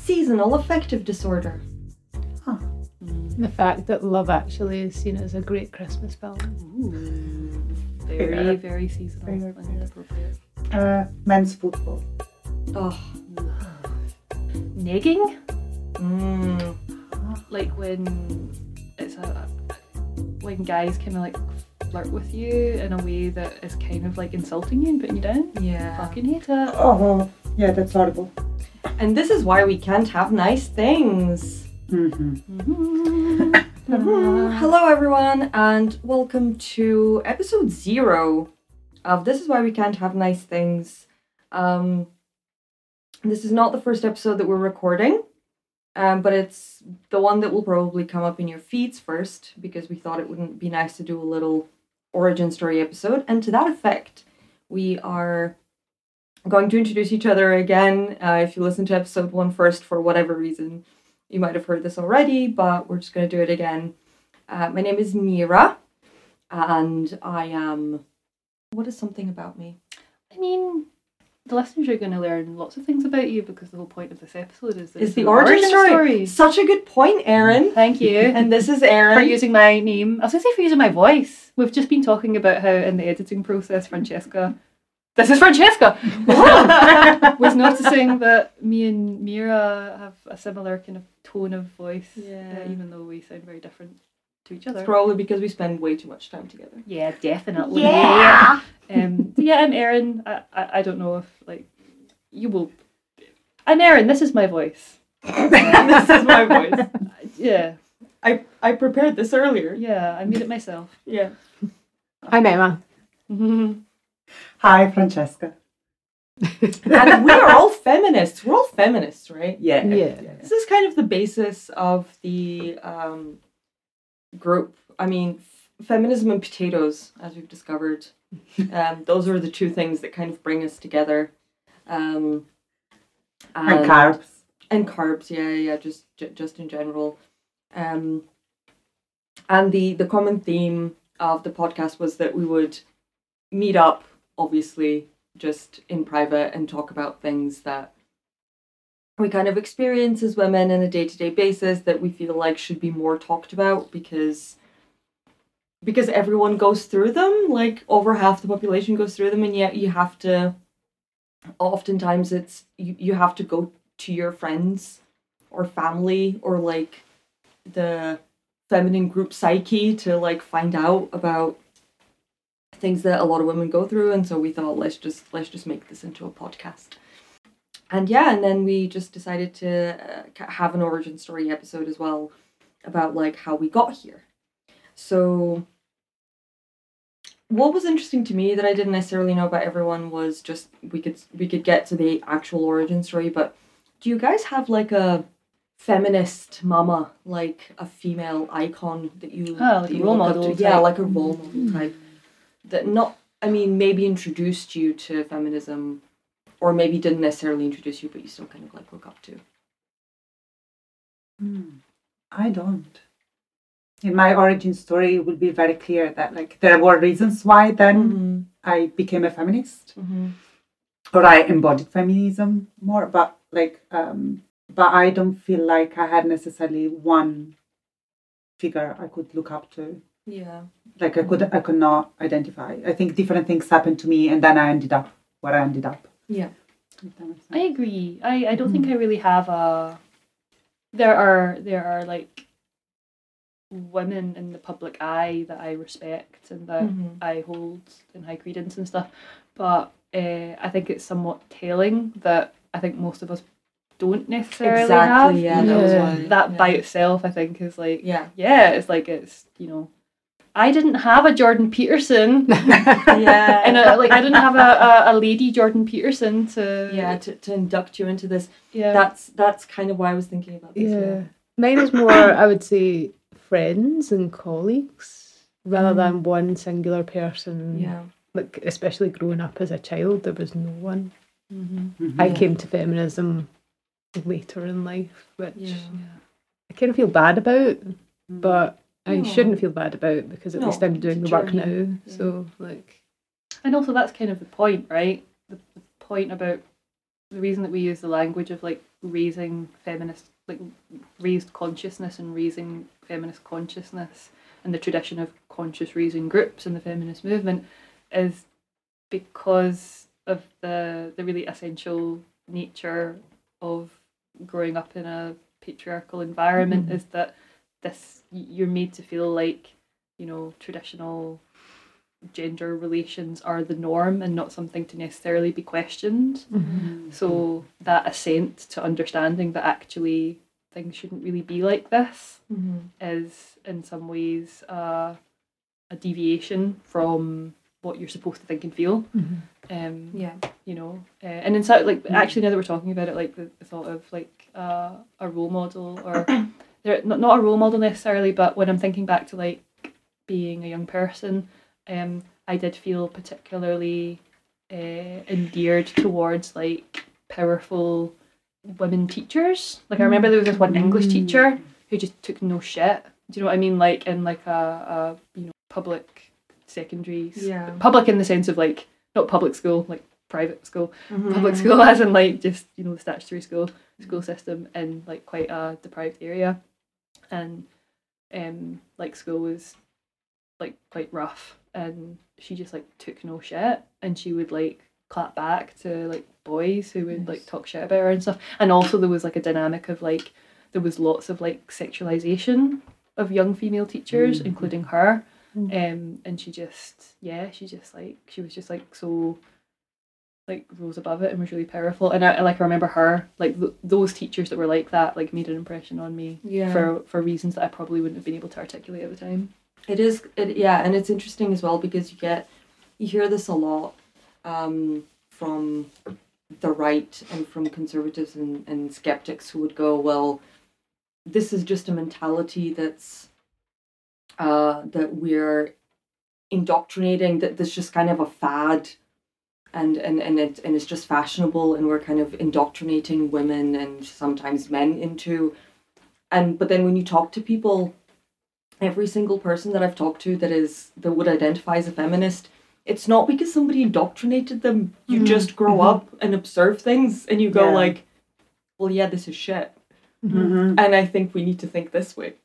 Seasonal affective disorder. Huh. The fact that Love Actually is seen as a great Christmas film. Ooh. Very, very seasonal and appropriate. Men's football. Oh. Negging? Mm. Like when it's when guys kind of like flirt with you in a way that is kind of like insulting you and putting you down. Yeah. Fucking hate it. Oh, yeah, that's horrible. And this is why we can't have nice things. Mm-hmm. Hello everyone and welcome to episode 0 of This Is Why We Can't Have Nice Things. This is not the first episode that we're recording, but it's the one that will probably come up in your feeds first because we thought it wouldn't be nice to do a little origin story episode. And to that effect, we are going to introduce each other again. If you listen to episode 1 first, for whatever reason, you might have heard this already, but we're just going to do it again. My name is Mira, and I am... What is something about me? I mean, the listeners are going to learn lots of things about you because the whole point of this episode is It's the origin story. Such a good point, Erin. Thank you. And this is Erin. For using my name. I was going to say for using my voice. We've just been talking about how in the editing process, Francesca... This is Francesca! was noticing that me and Mira have a similar kind of tone of voice, even though we sound very different to each other. It's probably because we spend way too much time together. Yeah, definitely. Yeah! I'm Erin. I don't know if, like, you will... I'm Erin, this is my voice. This is my voice. Yeah. I prepared this earlier. Yeah, I made it myself. Yeah. I'm Emma. Hi, Francesca. And we are all feminists. We're all feminists, right? Yeah. This is kind of the basis of the group. I mean, feminism and potatoes, as we've discovered. Those are the two things that kind of bring us together. And carbs. And carbs, yeah, just in general. And the common theme of the podcast was that we would meet up, obviously, just in private and talk about things that we kind of experience as women on a day-to-day basis that we feel like should be more talked about because everyone goes through them, like over half the population goes through them, and yet you have to, oftentimes it's, you have to go to your friends or family or like the feminine group psyche to like find out about things that a lot of women go through, and so we thought let's just make this into a podcast. And then we just decided to have an origin story episode as well about like how we got here. So what was interesting to me that I didn't necessarily know about everyone was just we could get to the actual origin story, but do you guys have like a feminist mama, like a female icon that you like a role model type? Yeah, like a role model type. That maybe introduced you to feminism, or maybe didn't necessarily introduce you, but you still kind of like look up to. I don't. In my origin story, it would be very clear that like there were reasons why then I became a feminist, or I embodied feminism more. But I don't feel like I had necessarily one figure I could look up to. Yeah. Like I could not identify. I think different things happened to me and then I ended up where I ended up. Yeah. I agree. I don't think I really have a... There are like women in the public eye that I respect and that I hold in high credence and stuff, but I think it's somewhat telling that I think most of us don't necessarily have. That by itself I think is like it's like it's, you know, I didn't have a Jordan Peterson. And I didn't have a lady Jordan Peterson to induct you into this. Yeah. That's kind of why I was thinking about this. Yeah. Mine is more, I would say, friends and colleagues rather than one singular person. Yeah. Like, especially growing up as a child, there was no one. I came to feminism later in life, which I kind of feel bad about, but I shouldn't feel bad about because at least I'm doing the work now. Yeah. So, like... And also that's kind of the point, right? The point about the reason that we use the language of like raising feminist, like raised consciousness and raising feminist consciousness and the tradition of conscious raising groups in the feminist movement is because of the really essential nature of growing up in a patriarchal environment, is that you're made to feel like, you know, traditional gender relations are the norm and not something to necessarily be questioned. So that assent to understanding that actually things shouldn't really be like this is in some ways a deviation from what you're supposed to think and feel. You know, and in fact, like actually now that we're talking about it, like the thought of like a role model, or not a role model necessarily, but when I'm thinking back to like being a young person, I did feel particularly endeared towards like powerful women teachers. Like I remember there was this one English teacher who just took no shit. Do you know what I mean? Like in like a you know, public secondary, public in the sense of like not public school, like private school, public school as in like just, you know, the statutory school system in like quite a deprived area, and like school was like quite rough, and she just like took no shit, and she would like clap back to like boys who would like talk shit about her and stuff. And also there was like a dynamic of like there was lots of like sexualization of young female teachers, including her. And she was just like so like rose above it and was really powerful. And I remember her like those teachers that were like that like made an impression on me for reasons that I probably wouldn't have been able to articulate at the time. And it's interesting as well because you hear this a lot from the right and from conservatives and skeptics who would go, well, this is just a mentality that's that we're indoctrinating, that there's just kind of a fad and it's just fashionable, and we're kind of indoctrinating women and sometimes men into. But then when you talk to people, every single person that I've talked to that would identify as a feminist, it's not because somebody indoctrinated them. You just grow up and observe things and you go like, well, yeah, this is shit. And I think we need to think this way.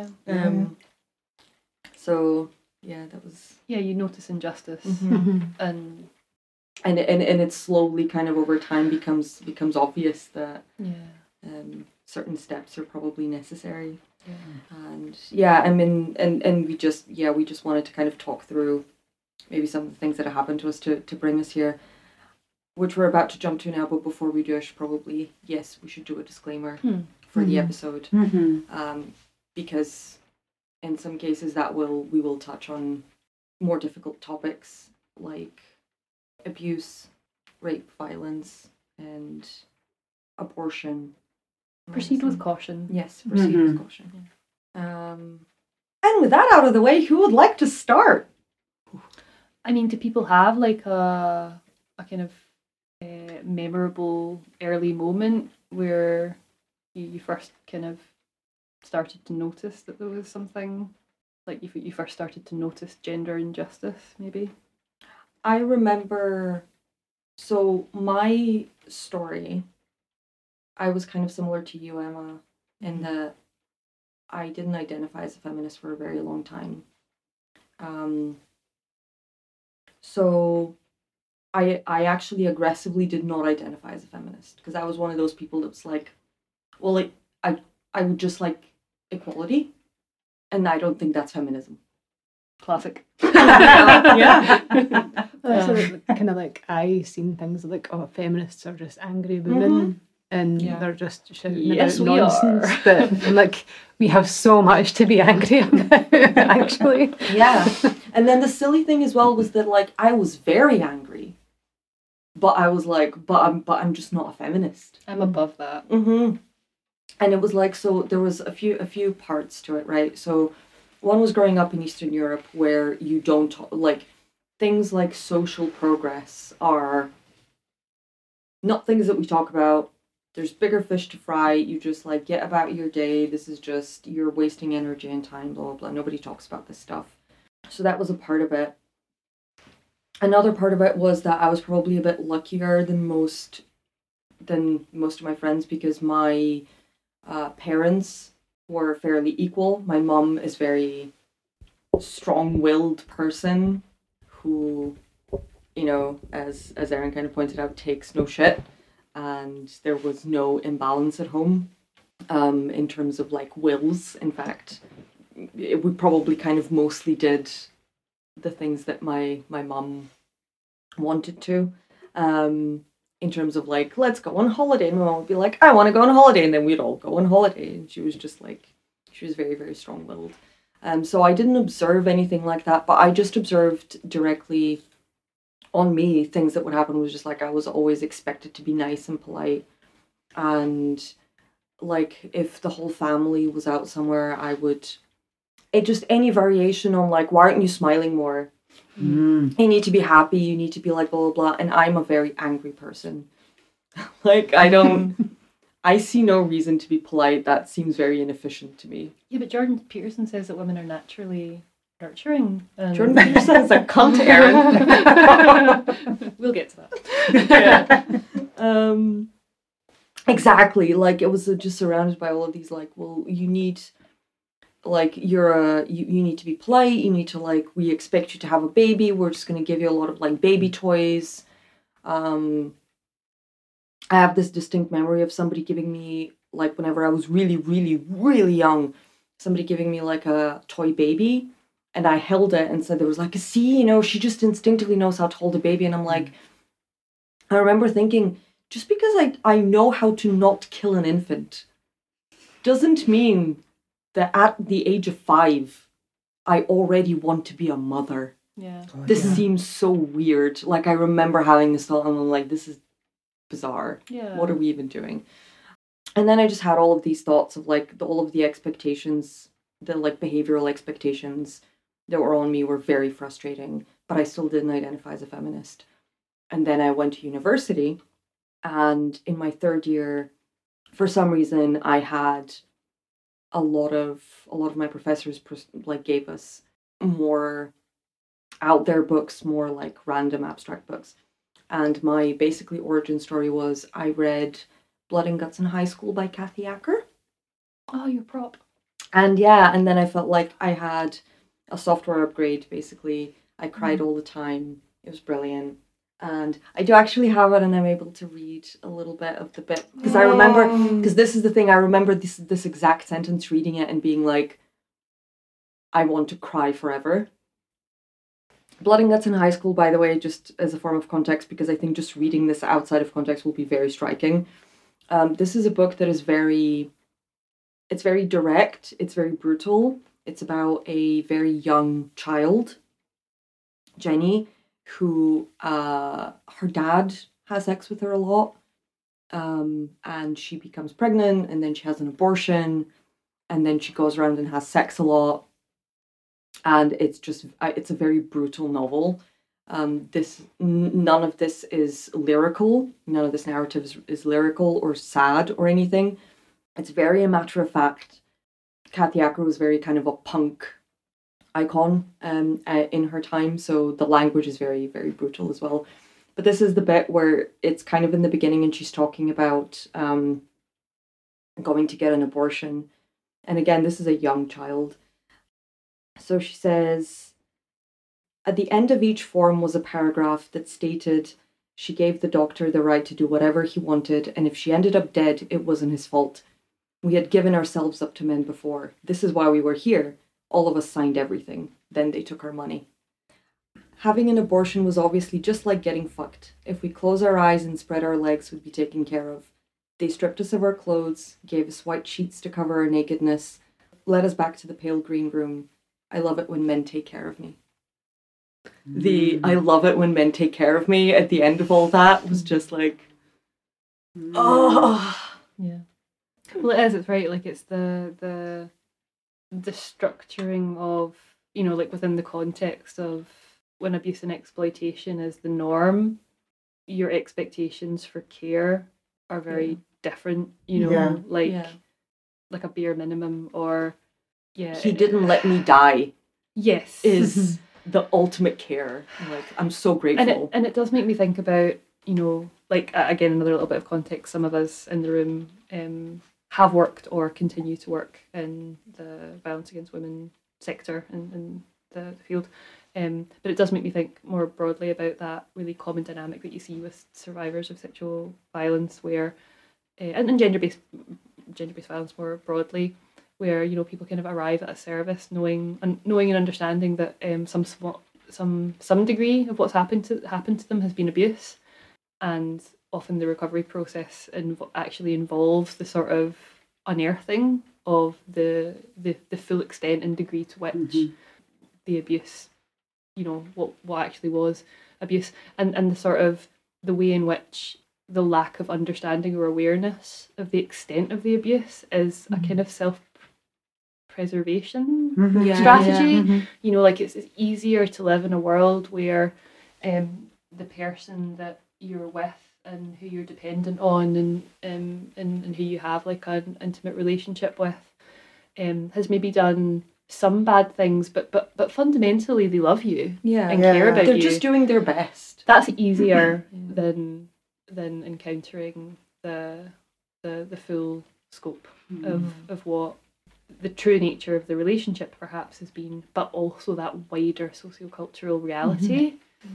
So yeah, that was you notice injustice and it slowly kind of over time becomes obvious that certain steps are probably necessary. And we just wanted to kind of talk through maybe some of the things that have happened to us to bring us here, which we're about to jump to now. But before we do, I should probably we should do a disclaimer for the episode, because in some cases we will touch on more difficult topics like abuse, rape, violence, and abortion. Proceed with caution. Yes, proceed with caution. And with that out of the way, who would like to start? I mean, do people have like a kind of memorable early moment where you first kind of started to notice that there was something, like you first started to notice gender injustice, maybe? I remember, so my story, I was kind of similar to you, Emma, in that I didn't identify as a feminist for a very long time. So I actually aggressively did not identify as a feminist, because I was one of those people that was like, well, I would just like equality, and I don't think that's feminism. Classic. Yeah. Kind of like I seen things like, oh, feminists are just angry women. And they're just shouting about nonsense. But I'm like, we have so much to be angry about, actually. Yeah. And then the silly thing as well was that like I was very angry, but I was like, but I'm just not a feminist. I'm above that. And it was like, so there was a few parts to it, right? So one was growing up in Eastern Europe, where you don't like things like social progress are not things that we talk about. There's bigger fish to fry. You just like get about your day. This is just, you're wasting energy and time, blah, blah, blah. Nobody talks about this stuff. So that was a part of it. Another part of it was that I was probably a bit luckier than most than most of my friends because my parents were fairly equal. My mum is very strong-willed person who, you know, as Erin kind of pointed out, takes no shit, and there was no imbalance at home in terms of like wills. In fact, we probably kind of mostly did the things that my mum wanted to. In terms of like, let's go on holiday, and my mom would be like, I want to go on holiday, and then we'd all go on holiday. And she was just like, she was very, very strong-willed. So I didn't observe anything like that, but I just observed directly on me things that would happen. Was just like I was always expected to be nice and polite, and like if the whole family was out somewhere, I would. It just any variation on like, why aren't you smiling more? You need to be happy, you need to be like blah blah blah, and I'm a very angry person. Like I see no reason to be polite. That seems very inefficient to me. Yeah, but Jordan Peterson says that women are naturally nurturing. Jordan Peterson is a cunt, Erin. We'll get to that. Yeah. Exactly. Like it was just surrounded by all of these like, well, you need like you need to be polite, you need to like, we expect you to have a baby, we're just going to give you a lot of like baby toys. I have this distinct memory of somebody giving me, like whenever I was really, really, really young, somebody giving me like a toy baby, and I held it and said there was like, see, you know, she just instinctively knows how to hold a baby. And I'm like, I remember thinking, just because I know how to not kill an infant doesn't mean that at the age of 5, I already want to be a mother. Yeah. This seems so weird. Like, I remember having this thought, and I'm like, this is bizarre. Yeah. What are we even doing? And then I just had all of these thoughts of, like, all of the expectations, the, like, behavioral expectations that were on me were very frustrating, but I still didn't identify as a feminist. And then I went to university, and in my 3rd year, for some reason, I had a lot of my professors like gave us more out there books, more like random abstract books. And my basically origin story was I read Blood and Guts in High School by Kathy Acker. Oh, you're prop. And yeah, and then I felt like I had a software upgrade, basically. I cried all the time. It was brilliant. And I do actually have it, and I'm able to read a little bit of the bit. Because I remember, because this is the thing, I remember this exact sentence, reading it and being like, I want to cry forever. Blood and Guts in High School, by the way, just as a form of context, because I think just reading this outside of context will be very striking. This is a book that is it's very direct, it's very brutal. It's about a very young child, Jenny, who her dad has sex with her a lot, and she becomes pregnant, and then she has an abortion, and then she goes around and has sex a lot, and it's a very brutal novel. None of this is lyrical, none of this narrative is lyrical or sad or anything. It's very a matter of fact. Kathy Acker was very kind of a punk icon in her time, so the language is very, very brutal as well. But this is the bit where it's kind of in the beginning, and she's talking about going to get an abortion. And again, this is a young child. So she says, at the end of each form was a paragraph that stated she gave the doctor the right to do whatever he wanted, and if she ended up dead, it wasn't his fault. We had given ourselves up to men before. This is why we were here. All of us signed everything. Then they took our money. Having an abortion was obviously just like getting fucked. If we close our eyes and spread our legs, we'd be taken care of. They stripped us of our clothes, gave us white sheets to cover our nakedness, led us back to the pale green room. I love it when men take care of me. I love it when men take care of me at the end of all that was just like, oh. Yeah. Well, it is. It's right. Like, it's the structuring of, you know, like within the context of when abuse and exploitation is the norm, your expectations for care are very different, you know, like a bare minimum, or he didn't let me die. Yes. Is the ultimate care. Like, I'm so grateful. And it does make me think about you know, like again, another little bit of context, some of us in the room have worked or continue to work in the violence against women sector in the field. But it does make me think more broadly about that really common dynamic that you see with survivors of sexual violence, where and gender-based violence more broadly, where, you know, people kind of arrive at a service knowing and understanding that some degree of what's happened to them has been abuse, and often the recovery process actually involves the sort of unearthing of the full extent and degree to which the abuse, you know, what actually was abuse, and the sort of the way in which the lack of understanding or awareness of the extent of the abuse is a kind of self-preservation strategy. You know, like it's easier to live in a world where the person that you're with and who you're dependent on and who you have like an intimate relationship with has maybe done some bad things, but fundamentally they love you and care about you. They're just doing their best. That's easier than encountering the full scope of what the true nature of the relationship perhaps has been, but also that wider sociocultural reality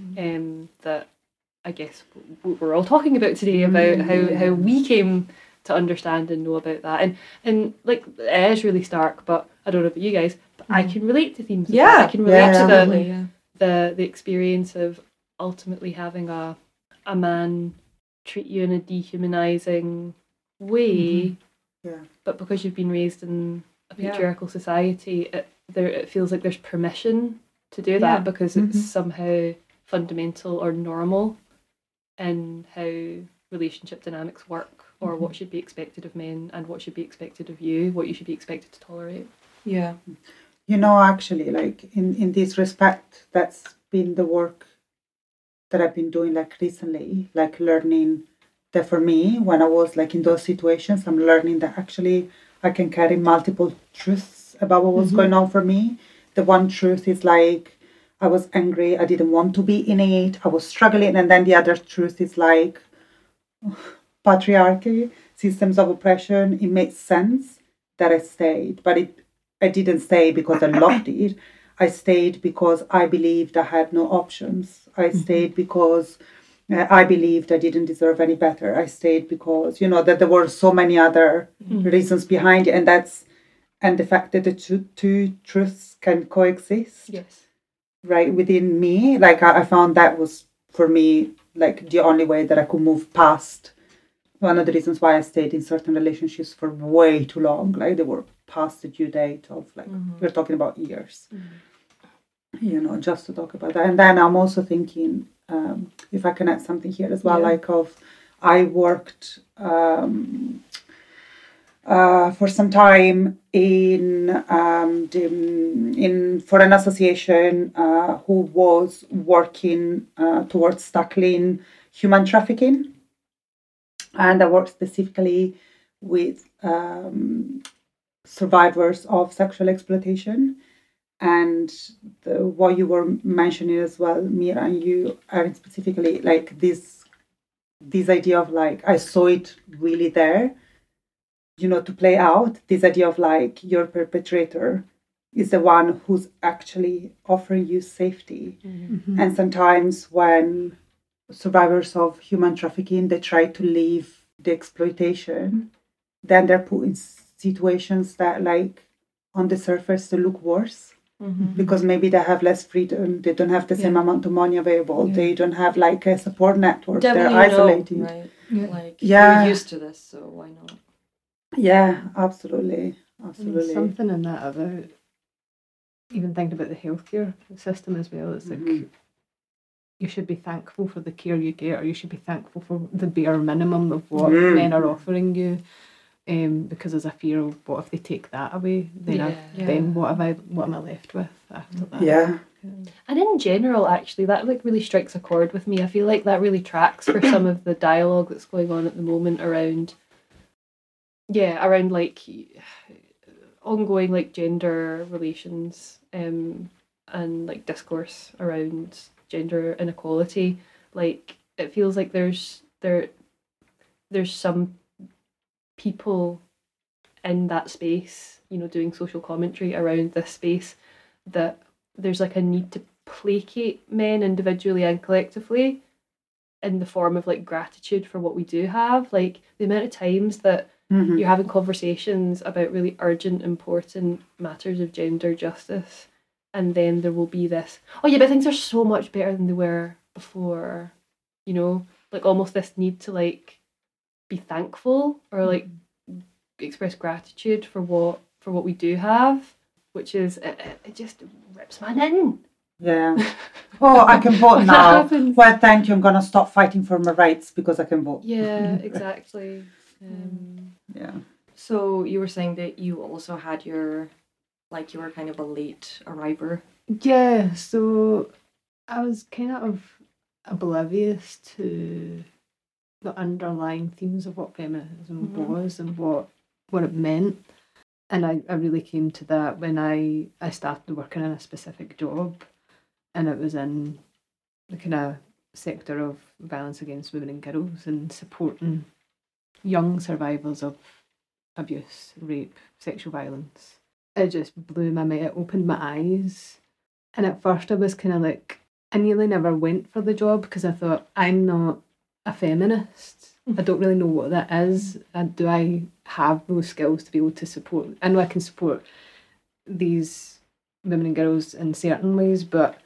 that I guess we're all talking about today, about how we came to understand and know about that, and like it is really stark, but I don't know about you guys, but I can relate to themes of that. I can relate to the experience of ultimately having a man treat you in a dehumanizing way, but because you've been raised in a patriarchal society, it feels like there's permission to do that because it's somehow fundamental or normal in how relationship dynamics work, or what should be expected of men and what should be expected of you, what you should be expected to tolerate. You know, actually, like in this respect, that's been the work that I've been doing like recently, like learning that for me, when I was like in those situations, I'm learning that actually I can carry multiple truths about what was going on for me. The one truth is like, I was angry, I didn't want to be in it, I was struggling. And then the other truth is like, patriarchy, systems of oppression. It makes sense that I stayed, but I didn't stay because I loved it. I stayed because I believed I had no options. I stayed because I believed I didn't deserve any better. I stayed because, you know, that there were so many other reasons behind it, and the fact that the two truths can coexist. Yes. Right within me, like I found that was for me like the only way that I could move past. One of the reasons why I stayed in certain relationships for way too long, like they were past the due date of like we're talking about years. You know, just to talk about that. And then I'm also thinking, if I can add something here as well, like I worked for some time for an association who was working towards tackling human trafficking, and I worked specifically with survivors of sexual exploitation. And what you were mentioning as well, Mira, and you are specifically like this idea of like I saw it really there, you know, to play out this idea of like your perpetrator is the one who's actually offering you safety. And sometimes when survivors of human trafficking, they try to leave the exploitation, then they're put in situations that like on the surface they look worse. Because maybe they have less freedom, they don't have the same amount of money available, they don't have like a support network, they're isolated. Right? Like you're used to this, so why not? Yeah, absolutely. There's something in that about even thinking about the healthcare system as well. It's like you should be thankful for the care you get, or you should be thankful for the bare minimum of what men are offering you. Because there's a fear of what if they take that away, then what am I left with after that? And in general, actually, that like really strikes a chord with me. I feel like that really tracks for some of the dialogue that's going on at the moment around like ongoing like gender relations and like discourse around gender inequality. Like it feels like there's some people in that space, you know, doing social commentary around this space, that there's like a need to placate men individually and collectively in the form of like gratitude for what we do have. Like the amount of times that you're having conversations about really urgent, important matters of gender justice, and then there will be this, oh yeah, but things are so much better than they were before, you know, like almost this need to like be thankful or like express gratitude for what we do have, which is it just rips my in. Yeah. Oh, I can vote now. Well, thank you. I'm gonna stop fighting for my rights because I can vote. Yeah, exactly. Yeah. So you were saying that you also had you were kind of a late arriver. Yeah, so I was kind of oblivious to the underlying themes of what feminism was and what it meant. And I really came to that when I started working in a specific job, and it was in the kind of sector of violence against women and girls and supporting young survivors of abuse, rape, sexual violence. It just blew my mind. It opened my eyes. And at first I was kind of like, I nearly never went for the job because I thought, I'm not a feminist. I don't really know what that is. Do I have those skills to be able to support? I know I can support these women and girls in certain ways, but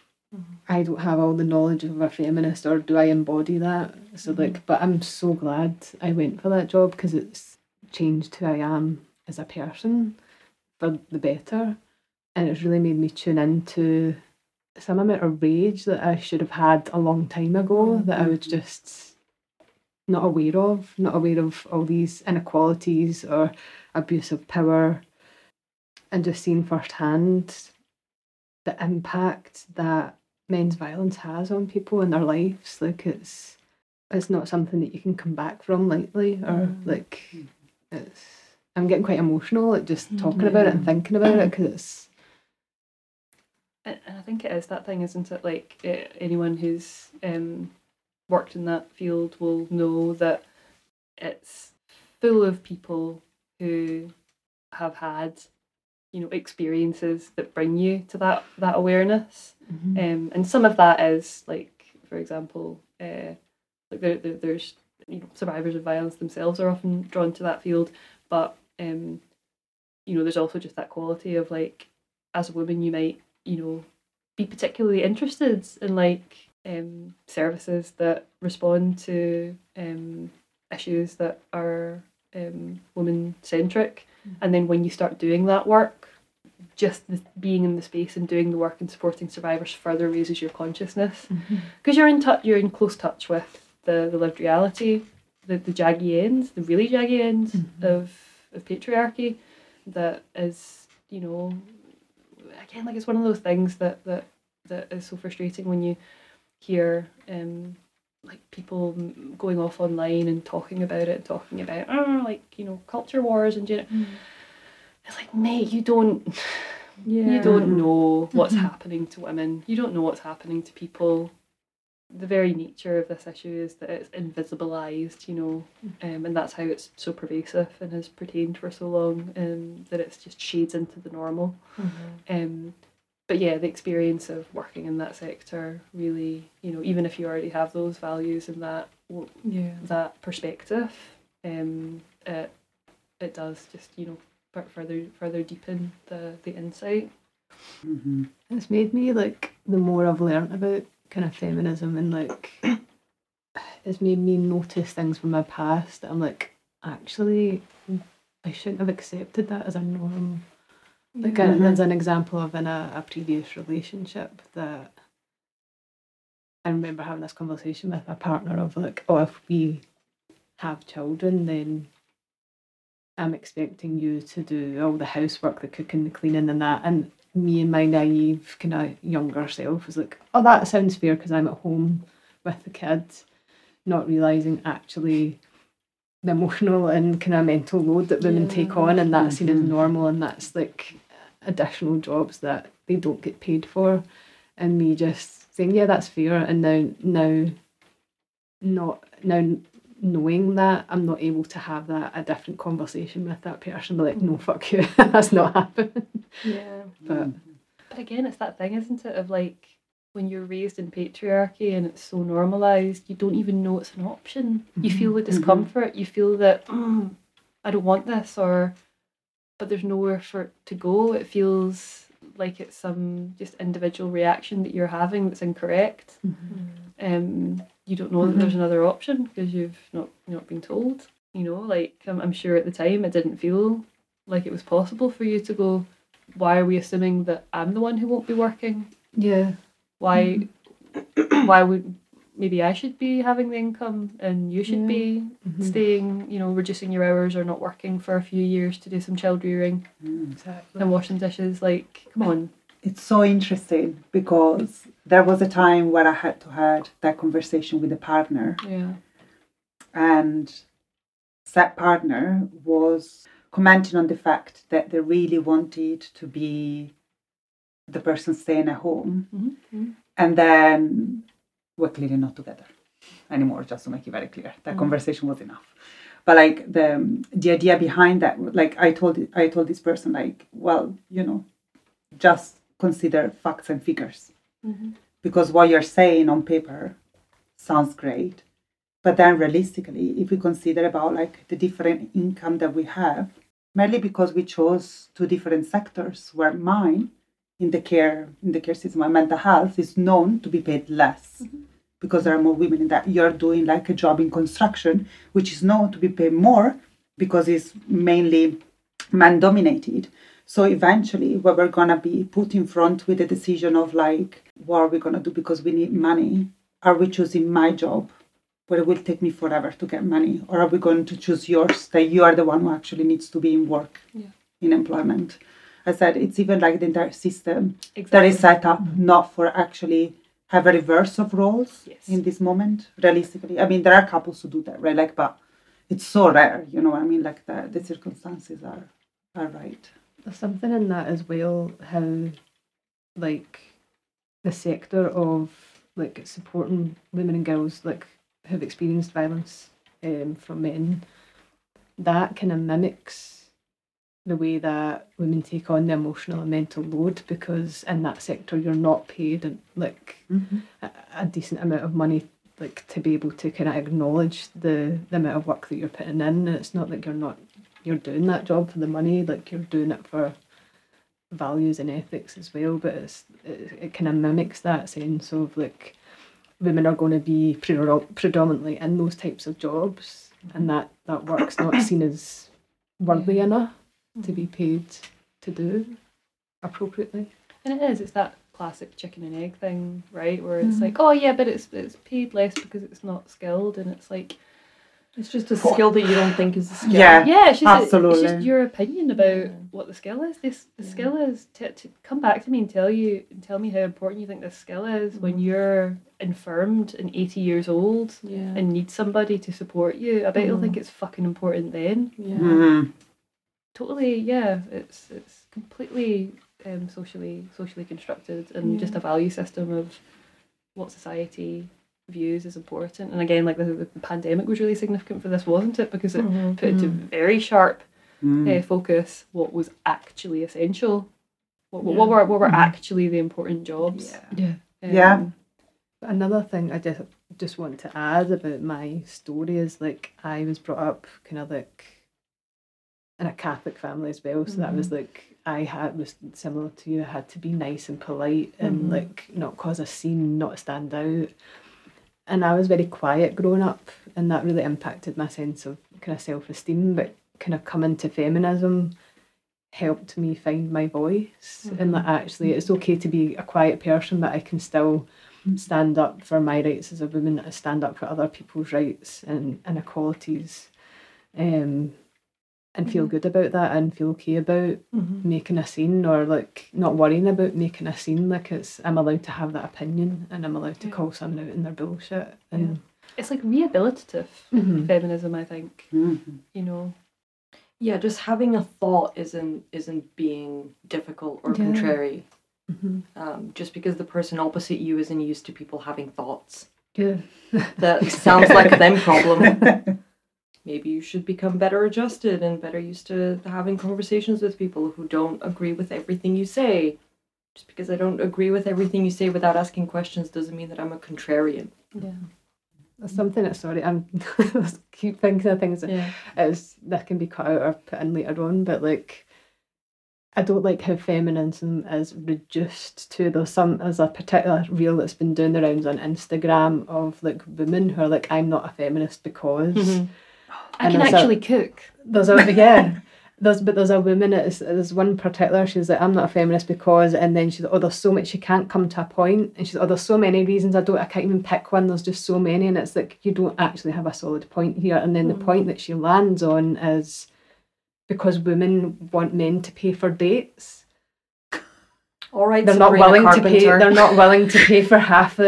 I don't have all the knowledge of a feminist, or do I embody that? So but I'm so glad I went for that job because it's changed who I am as a person for the better, and it's really made me tune into some amount of rage that I should have had a long time ago that I was just not aware of all these inequalities or abuse of power, and just seeing firsthand the impact that men's violence has on people in their lives. Like it's not something that you can come back from lightly, or like I'm getting quite emotional at just talking about it and thinking about it, because it's. And I think it is that thing, isn't it? Like anyone who's worked in that field will know that it's full of people who have had, you know, experiences that bring you to that awareness. And some of that is like, for example, like there's, you know, survivors of violence themselves are often drawn to that field, but you know, there's also just that quality of like, as a woman, you might, you know, be particularly interested in like services that respond to issues that are woman centric, and then when you start doing that work, just being in the space and doing the work and supporting survivors further raises your consciousness, because you're in close touch with the lived reality, the jaggy ends, the really jaggy ends of patriarchy, that is, you know, again, like it's one of those things that is so frustrating when you hear like people going off online and talking about like, you know, culture wars and it's like, mate, you don't know what's happening to women, you don't know what's happening to people. The very nature of this issue is that it's invisibilized, you know, and that's how it's so pervasive and has pertained for so long, that it's just shades into the normal. But yeah, the experience of working in that sector really, you know, even if you already have those values and that perspective, it does just, you know, further deepen the insight. It's made me, like, the more I've learnt about kind of feminism, and like it's made me notice things from my past that I'm like, actually I shouldn't have accepted that as a norm. Like there's an example of in a previous relationship that I remember having this conversation with a partner of like, oh, if we have children, then I'm expecting you to do all the housework, the cooking, the cleaning and that. And me and my naive kind of younger self was like, oh, that sounds fair because I'm at home with the kids, not realising actually the emotional and kind of mental load that women take on, and that's seen as normal, and that's like additional jobs that they don't get paid for. And me just saying, yeah, that's fair. And now not now knowing that, I'm not able to have a different conversation with that person. Be like, no, fuck you, that's not happening. Yeah. But again, it's that thing, isn't it, of like when you're raised in patriarchy and it's so normalised, you don't even know it's an option. You feel the discomfort, you feel that, I don't want this, but there's nowhere for it to go. It feels like it's some just individual reaction that you're having that's incorrect. You don't know that there's another option because you've not been told. You know, like I'm sure at the time it didn't feel like it was possible for you to go, why are we assuming that I'm the one who won't be working? yeah, Why would maybe I should be having the income and you should be staying, reducing your hours or not working for a few years to do some child rearing exactly. and washing dishes. Like, come on. It's so interesting because there was a time where I had to have that conversation with a partner, Yeah. and that partner was commenting on the fact that they really wanted to be the person staying at home, and then we're clearly not together anymore, just to make it very clear. That conversation was enough. But like the idea behind that, like I told this person, like, well, just consider facts and figures, because what you're saying on paper sounds great, but then realistically, if we consider about like the different income that we have, merely because we chose two different sectors, where mine in the care system and mental health is known to be paid less, because there are more women in that. You're doing like a job in construction, which is known to be paid more because it's mainly man dominated. So eventually, when we're going to be put in front with the decision of like, what are we going to do because we need money? Are we choosing my job, where it will take me forever to get money? Or are we going to choose yours, that you are the one who actually needs to be in work, in employment? I said, it's even like the entire system that is set up not for actually have a reverse of roles in this moment, realistically. I mean, there are couples who do that, right? Like, but it's so rare, you know what I mean? Like the circumstances are right. There's something in that as well, how like the sector of like supporting women and girls like who've experienced violence from men, that kind of mimics the way that women take on the emotional and mental load, because in that sector you're not paid like a decent amount of money like to be able to kind of acknowledge the amount of work that you're putting in. And it's not like you're doing that job for the money, like you're doing it for values and ethics as well. But it kind of mimics that sense of like women are going to be predominantly in those types of jobs, and that work's not seen as worthy enough to be paid to do appropriately. And it's that classic chicken and egg thing, right? Where it's like, oh yeah, but it's paid less because it's not skilled, and it's like, it's just a skill that you don't think is a skill. Yeah, it's just absolutely. It's just your opinion about what the skill is. The skill is to come back to me and tell me how important you think this skill is when you're infirmed and 80 years old and need somebody to support you. I bet you'll think it's fucking important then. Totally, yeah. It's completely socially constructed, and just a value system of what society views as important. And again, like the pandemic was really significant for this, wasn't it? Because it put into very sharp focus what was actually essential, what were actually the important jobs. But another thing I just want to add about my story is like I was brought up kind of like in a Catholic family as well, so that was like was similar to you. I had to be nice and polite and like not cause a scene, not stand out. And I was very quiet growing up, and that really impacted my sense of kind of self-esteem. But kind of coming to feminism helped me find my voice, and that actually it's okay to be a quiet person, but I can still stand up for my rights as a woman, stand up for other people's rights and inequalities, and feel good about that, and feel okay about making a scene, or like not worrying about making a scene. Like I'm allowed to have that opinion, and I'm allowed to call someone out in their bullshit. And it's like rehabilitative feminism, I think. You know. Yeah, just having a thought isn't being difficult or contrary. Just because the person opposite you isn't used to people having thoughts Yeah. That sounds like a them problem. Maybe you should become better adjusted and better used to having conversations with people who don't agree with everything you say. Just because I don't agree with everything you say without asking questions doesn't mean that I'm a contrarian. Yeah. There's something that, sorry, I'm keep thinking of things that can be cut out or put in later on, but like, I don't like how feminism is reduced to there's a particular reel that's been doing the rounds on Instagram of like women who are like, I'm not a feminist because I can actually cook. There's a woman, there's one particular, she's like, I'm not a feminist because, and then she's like, oh, there's so much, she can't come to a point, and she's like, oh, there's so many reasons I can't even pick one, there's just so many, and it's like, you don't actually have a solid point here. And then the point that she lands on is because women want men to pay for dates. All right, they're not willing to pay for half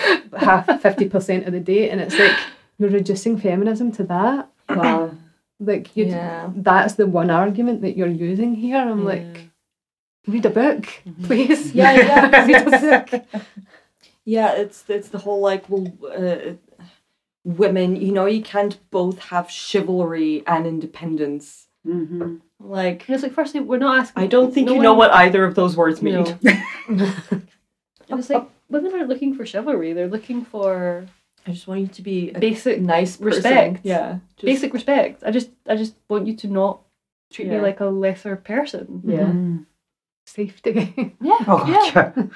50% of the date, and it's like, you're reducing feminism to that. Wow. Like, that's the one argument that you're using here. I'm like, read a book, please. Yeah. Read a book. Yeah, it's the whole like, well, women, you can't both have chivalry and independence. Mm-hmm. Like, and it's like, firstly, we're not asking. I don't think you know what either of those words mean. No. And it's like, women aren't looking for chivalry; they're looking for. I just want you to be a basic nice person. respect. Yeah. Basic respect. I just want you to not treat me like a lesser person. Yeah. Mm-hmm. Safety. Yeah. Oh,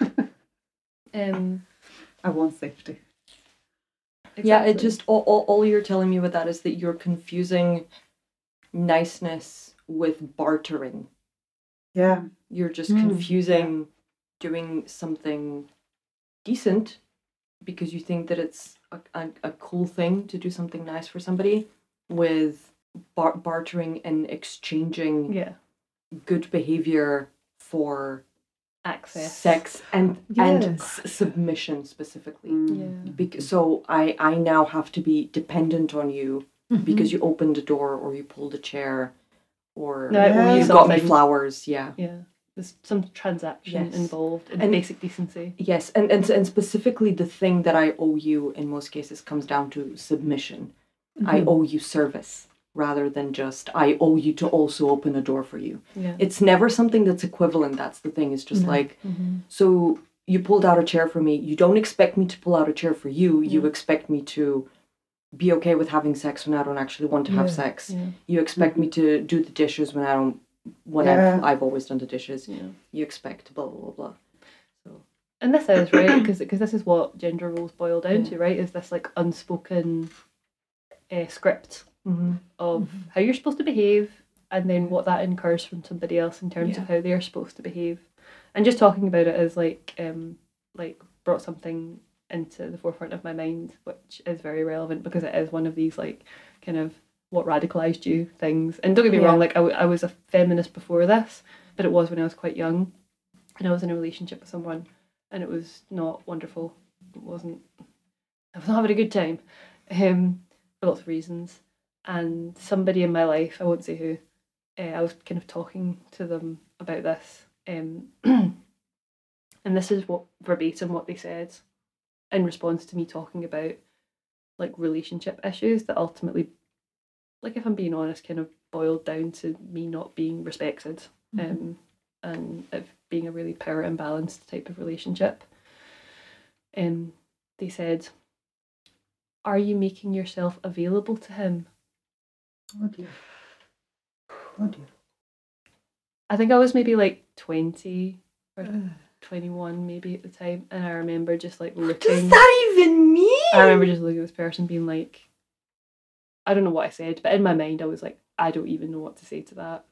yeah. I want safety. Exactly. Yeah, it just all you're telling me with that is that you're confusing niceness with bartering. Yeah. You're just confusing doing something decent because you think that it's a cool thing to do something nice for somebody with bartering and exchanging good behavior for access, sex, and submission specifically. Mm. So I now have to be dependent on you because you opened a door or you pulled a chair or you got me flowers. Yeah. There's some transaction involved in basic decency. Yes, and specifically the thing that I owe you in most cases comes down to submission. I owe you service rather than just I owe you to also open a door for you. Yeah. It's never something that's equivalent. That's the thing. It's just like, so you pulled out a chair for me. You don't expect me to pull out a chair for you. You expect me to be okay with having sex when I don't actually want to have sex. Yeah. You expect me to do the dishes when I don't. I've always done the dishes. Yeah. You expect blah blah blah. So, and this is right because this is what gender roles boil down to, right? Is this like unspoken script of how you're supposed to behave, and then what that incurs from somebody else in terms of how they're supposed to behave. And just talking about it is like brought something into the forefront of my mind, which is very relevant because it is one of these like kind of what radicalized you things. And don't get me wrong, like I was a feminist before this, but it was when I was quite young and I was in a relationship with someone and it was not wonderful. I was not having a good time for lots of reasons. And somebody in my life, I won't say who, I was kind of talking to them about this and this is what verbatim what they said in response to me talking about like relationship issues that ultimately, like if I'm being honest, kind of boiled down to me not being respected and it being a really power imbalanced type of relationship. They said, are you making yourself available to him? Oh dear. Oh dear. I think I was maybe like 20 or 21 maybe at the time, and I remember just like looking. What does that even mean? I remember just looking at this person being like, I don't know what I said, but in my mind I was like, I don't even know what to say to that.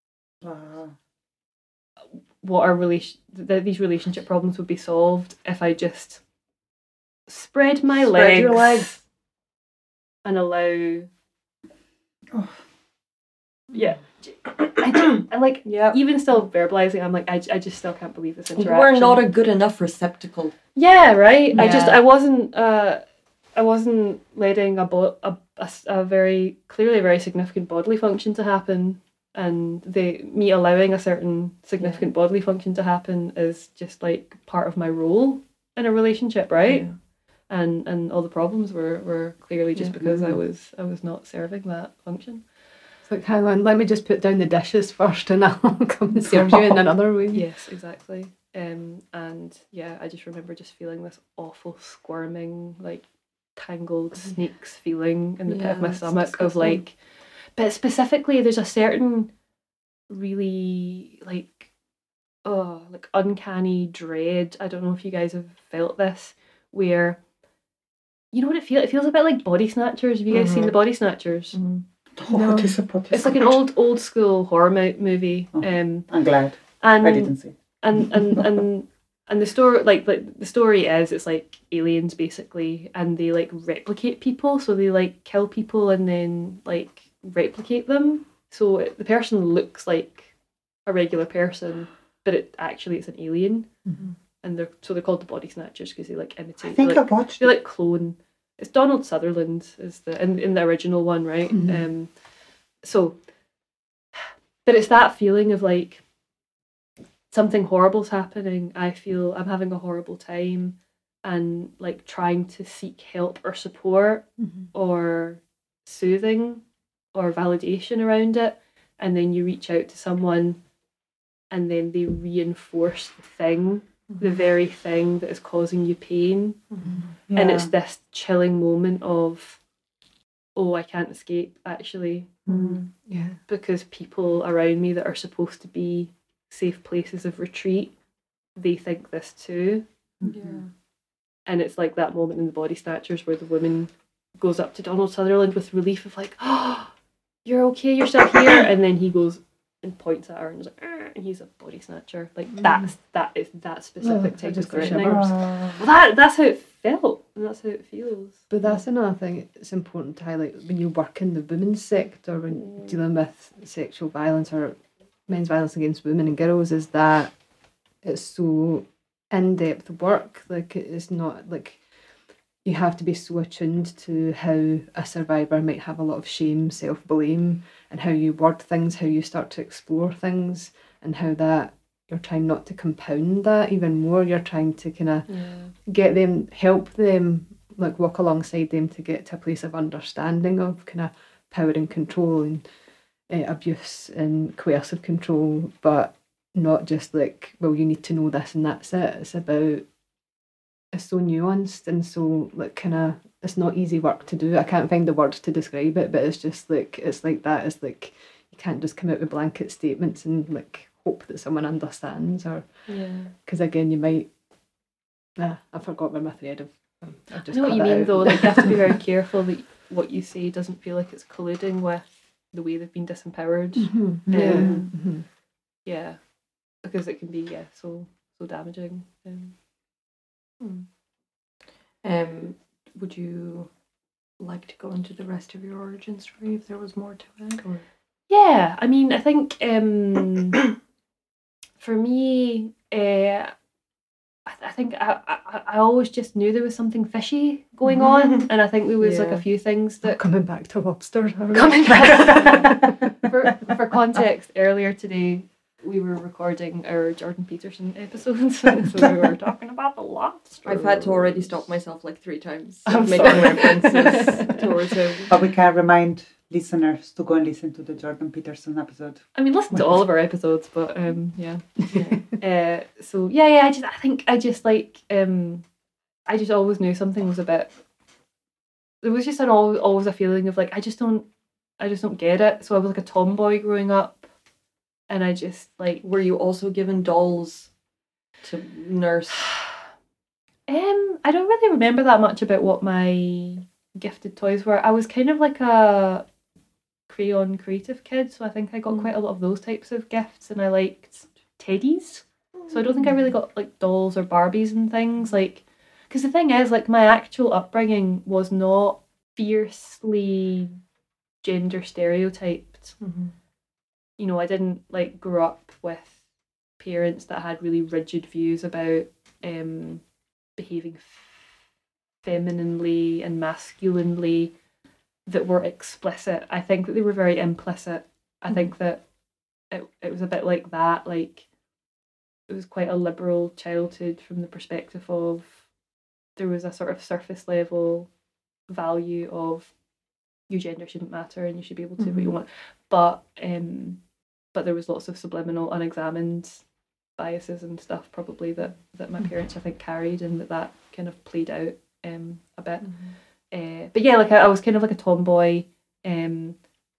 What are these relationship problems would be solved if I just spread my legs and allow. Yeah. I like even still verbalizing, I'm like, I just still can't believe this interaction. We're not a good enough receptacle. Yeah, right. Yeah. I wasn't letting a very clearly very significant bodily function to happen, and me allowing a certain significant bodily function to happen is just like part of my role in a relationship, right? and all the problems were clearly just because I was not serving that function. It's like, hang on, let me just put down the dishes first and I'll come and serve you in another way. Yes, exactly. And yeah, I just remember just feeling this awful squirming, like tangled snakes feeling in the pit of my stomach of like, but specifically there's a certain really like uncanny dread. I don't know if you guys have felt this, where you know what it feels? It feels a bit like Body Snatchers. Have you guys seen the Body Snatchers? No. It's like an old school horror movie. I'm glad. And I didn't see it. And the story, like the story is, it's like aliens basically, and they like replicate people. So they like kill people and then like replicate them. So the person looks like a regular person, but it's an alien. And they're called the Body Snatchers because they like imitate. I think I watched They like clone. It's Donald Sutherland is the in the original one, right? So, but it's that feeling of like something horrible's happening. I feel I'm having a horrible time, and like trying to seek help or support or soothing or validation around it, and then you reach out to someone, and then they reinforce the thing. The very thing that is causing you pain. And it's this chilling moment of, oh, I can't escape actually. Because people around me that are supposed to be safe places of retreat, they think this too. And it's like that moment in the Body Snatchers where the woman goes up to Donald Sutherland with relief of like, oh, you're okay, you're still here. And then he goes and points at her and is like, and he's a body snatcher. Like that is that specific type of threatening. Well, that's how it felt, and that's how it feels. But that's another thing it's important to highlight when you work in the women's sector, when dealing with sexual violence or men's violence against women and girls, is that it's so in-depth work. Like, it's not like you have to be so attuned to how a survivor might have a lot of shame, self-blame, and how you word things, how you start to explore things, and how that you're trying not to compound that even more. You're trying to kind of get them, help them, like walk alongside them to get to a place of understanding of kind of power and control and abuse and coercive control, but not just like, well, you need to know this and that's it. It's about, it's so nuanced and so like kind of, it's not easy work to do. I can't find the words to describe it, but it's just like, it's like that. It's like, you can't just come out with blanket statements and like hope that someone understands, or because again you might I forgot where my thread of I've just I know what you mean though, like you have to be very careful that what you say doesn't feel like it's colluding with the way they've been disempowered. Yeah, because it can be so damaging. Would you like to go into the rest of your origin story if there was more to it? Or? Yeah, I mean, I think for me, I think I always just knew there was something fishy going on, and I think there was like a few things that coming back to lobster. Coming back for context, earlier today we were recording our Jordan Peterson episodes, so we were talking about the lobster. I've had to already stop myself like 3 times making references towards him. But we can remind listeners to go and listen to the Jordan Peterson episode. I mean, listen to all of our episodes, but so I just always knew something was a bit. There was just always a feeling of like I just don't get it. So I was like a tomboy growing up. And I just like. Were you also given dolls to nurse? I don't really remember that much about what my gifted toys were. I was kind of like a crayon creative kid, so I think I got quite a lot of those types of gifts, and I liked teddies. So I don't think I really got like dolls or Barbies and things, like, because the thing is, like, my actual upbringing was not fiercely gender stereotyped. You know, I didn't like grow up with parents that had really rigid views about behaving femininely and masculinely that were explicit. I think that they were very implicit. I think that it was a bit like that. Like, it was quite a liberal childhood from the perspective of there was a sort of surface level value of your gender shouldn't matter and you should be able to do what you want, but there was lots of subliminal, unexamined biases and stuff probably that my parents, I think, carried, and that kind of played out a bit. But yeah, like I was kind of like a tomboy, and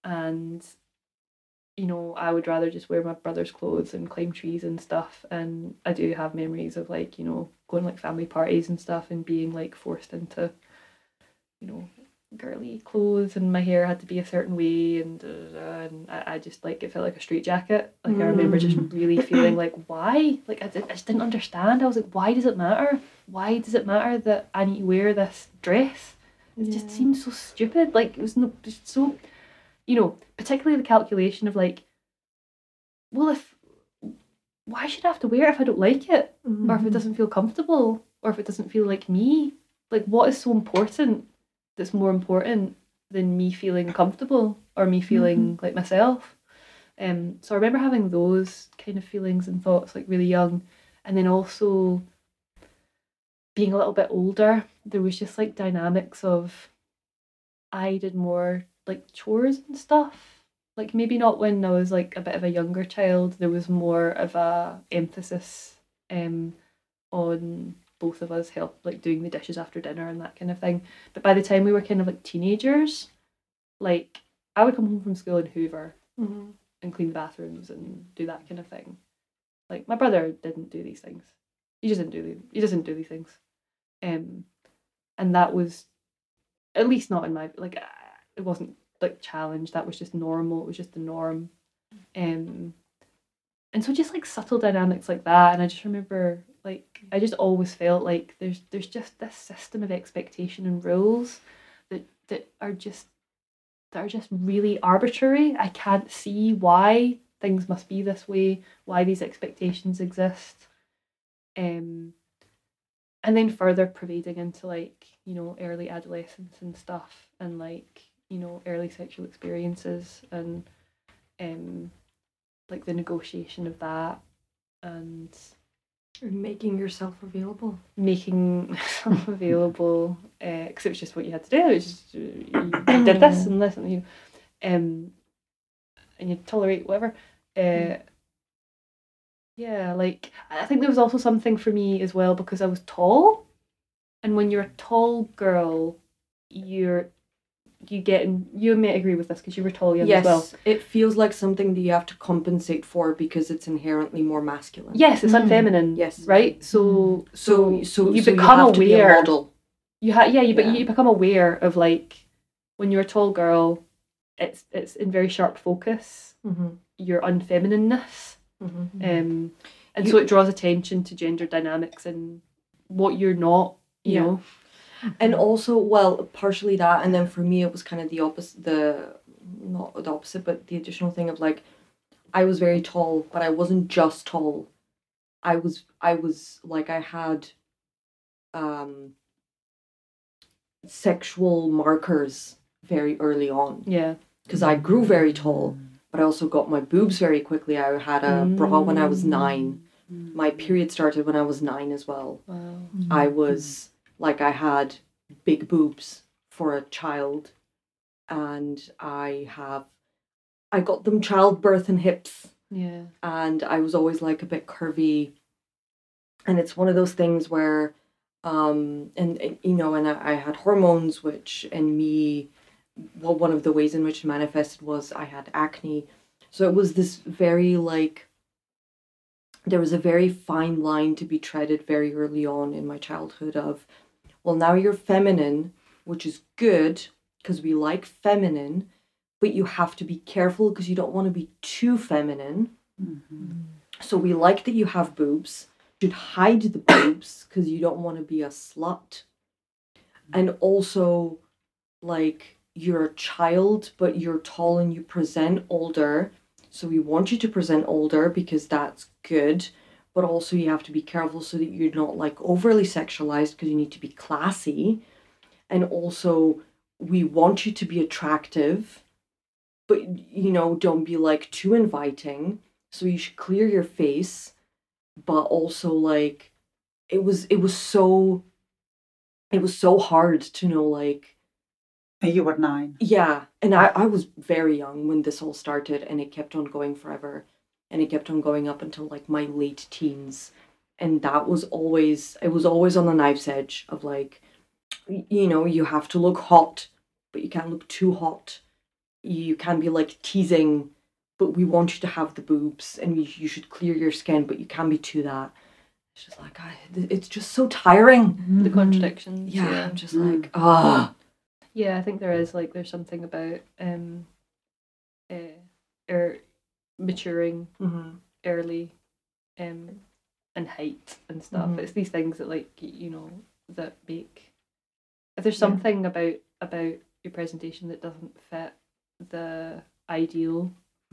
you know, I would rather just wear my brother's clothes and climb trees and stuff. And I do have memories of, like, you know, going like family parties and stuff and being like forced into, you know, girly clothes, and my hair had to be a certain way, and I just, like, it felt like a straitjacket. Like I remember just really feeling like, why? Like I just didn't understand. I was like, why does it matter? Why does it matter that I need to wear this dress? It just seemed so stupid. Like, it was just so, you know, particularly the calculation of like, well, why should I have to wear it if I don't like it, or if it doesn't feel comfortable, or if it doesn't feel like me? Like, what is so important that's more important than me feeling comfortable or me feeling like myself? So I remember having those kind of feelings and thoughts like really young, and then also being a little bit older, there was just like dynamics of, I did more like chores and stuff. Like, maybe not when I was like a bit of a younger child, there was more of a emphasis on both of us like doing the dishes after dinner and that kind of thing. But by the time we were kind of like teenagers, like I would come home from school and hoover and clean the bathrooms and do that kind of thing. Like, my brother didn't do these things. He just didn't do these things. And that was, at least not in my, like, it wasn't like challenged. That was just normal. It was just the norm. And so just like subtle dynamics like that. And I just remember, like, I just always felt like there's just this system of expectation and rules that are just really arbitrary. I can't see why things must be this way, why these expectations exist. And then further pervading into, like, you know, early adolescence and stuff, and like, you know, early sexual experiences, and like the negotiation of that, and making yourself available. Because it was just what you had to do. It was just, you did this and this, and you, and you tolerate whatever. Yeah, like, I think there was also something for me as well because I was tall, and when you're a tall girl, you may agree with this because you were tall young as well. Yes, it feels like something that you have to compensate for because it's inherently more masculine. Yes, it's unfeminine. Yes, right. So you become have to be a aware. Model. You become aware of, like, when you're a tall girl, it's in very sharp focus. Your unfeminineness. And so it draws attention to gender dynamics and what you're not, you know. And also, well, partially that, and then for me it was kind of the opposite, not the opposite, but the additional thing of, like, I was very tall, but I wasn't just tall. I was like, I had sexual markers very early on. Yeah. Because I grew very tall, but I also got my boobs very quickly. I had a bra when I was 9. My period started when I was 9 as well. Wow. I was, like, I had big boobs for a child, and I got them childbirth and hips. Yeah. And I was always, like, a bit curvy. And it's one of those things where, and you know, and I had hormones, which in me, well, one of the ways in which it manifested was I had acne. So it was this very, like, there was a very fine line to be treaded very early on in my childhood of, well, now you're feminine, which is good because we like feminine, but you have to be careful because you don't want to be too feminine. So we like that you have boobs. You should hide the boobs because you don't want to be a slut. And also, like, you're a child, but you're tall and you present older. So we want you to present older because that's good. But also you have to be careful so that you're not, like, overly sexualized because you need to be classy. And also we want you to be attractive, but, you know, don't be, like, too inviting. So you should clear your face. But also, like, it was so it was so hard to know, like, And you were 9. yeah, and I was very young when this all started, and it kept on going forever, and it kept on going up until like my late teens, and it was always on the knife's edge of like, you know, you have to look hot, but you can't look too hot. You can be like teasing, but we want you to have the boobs, and you should clear your skin, but you can't be too that. It's just like it's just so tiring. The contradictions. Yeah, I'm just like, ah. Yeah, I think there's something about maturing early, and height and stuff. It's these things that, like, you know, that make, if there's something about your presentation that doesn't fit the ideal,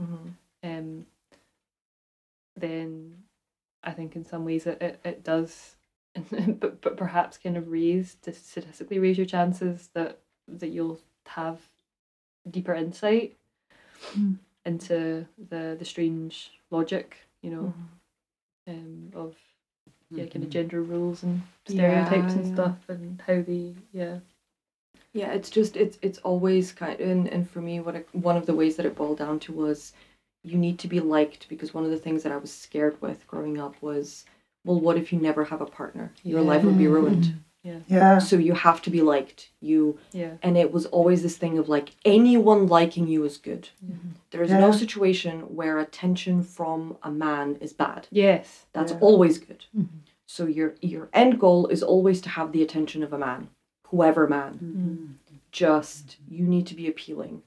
then I think in some ways it does, but perhaps kind of statistically raise your chances that you'll have deeper insight into the strange logic, you know, of kind of gender roles and stereotypes and stuff, and how they it's just it's always kind of, and for me one of the ways that it boiled down to was you need to be liked, because one of the things that I was scared with growing up was, well, what if you never have a partner? Your life would be ruined. So you have to be liked. And it was always this thing of like, anyone liking you is good. There is no situation where attention from a man is bad. Yes, that's always good. So your end goal is always to have the attention of a man, whoever man. Just, you need to be appealing.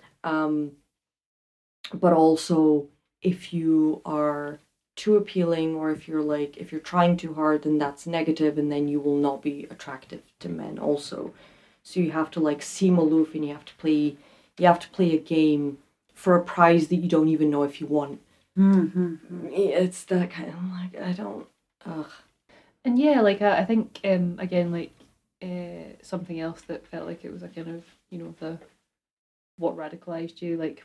But also, if you are too appealing, or if you're trying too hard, then that's negative, and then you will not be attractive to men also. So you have to like seem aloof, and you have to play a game for a prize that you don't even know if you want. It's that kind of like, I don't. And yeah, like I think again, like something else that felt like it was a kind of, you know, what radicalized you, like.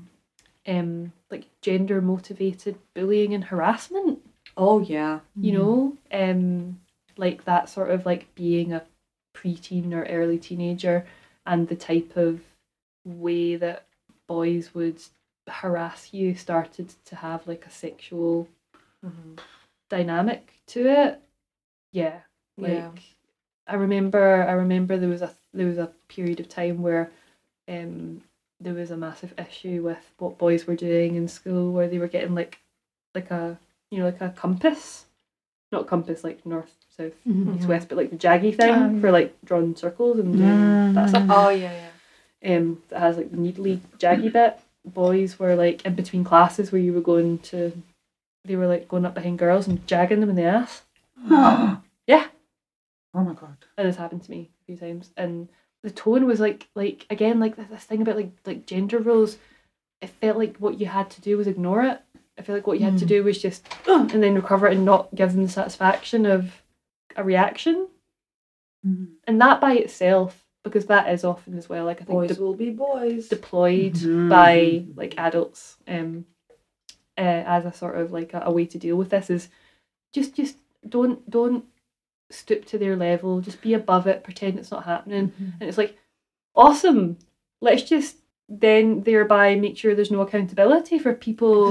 Like gender motivated bullying and harassment. Oh yeah. You know, like that sort of like being a preteen or early teenager, and the type of way that boys would harass you started to have like a sexual dynamic to it. Yeah. Like I remember there was a period of time where there was a massive issue with what boys were doing in school, where they were getting like a, you know, like a compass, not compass like north, south, east, west, but like the jaggy thing for like drawing circles and doing that stuff. Oh yeah. That has like the needly jaggy bit. Boys were like in between classes where they were like going up behind girls and jagging them in the ass. Yeah. Oh my god. That has happened to me a few times, and the tone was like again, like this thing about like gender roles. It felt like what you had to do was ignore it. I feel like what you had to do was just and then recover it and not give them the satisfaction of a reaction. And that by itself, because that is often as well, like I think boys will be boys deployed by like adults as a sort of like a way to deal with this, is just don't stoop to their level, just be above it, pretend it's not happening. And it's like, awesome, let's just then thereby make sure there's no accountability for people.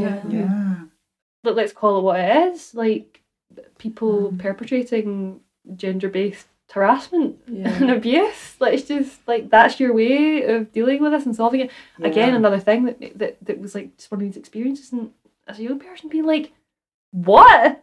But let's call it what it is, like people perpetrating gender-based harassment and abuse. Let's just, like, that's your way of dealing with this and solving it. Again, another thing that was like just one of these experiences, and as a young person being like, what?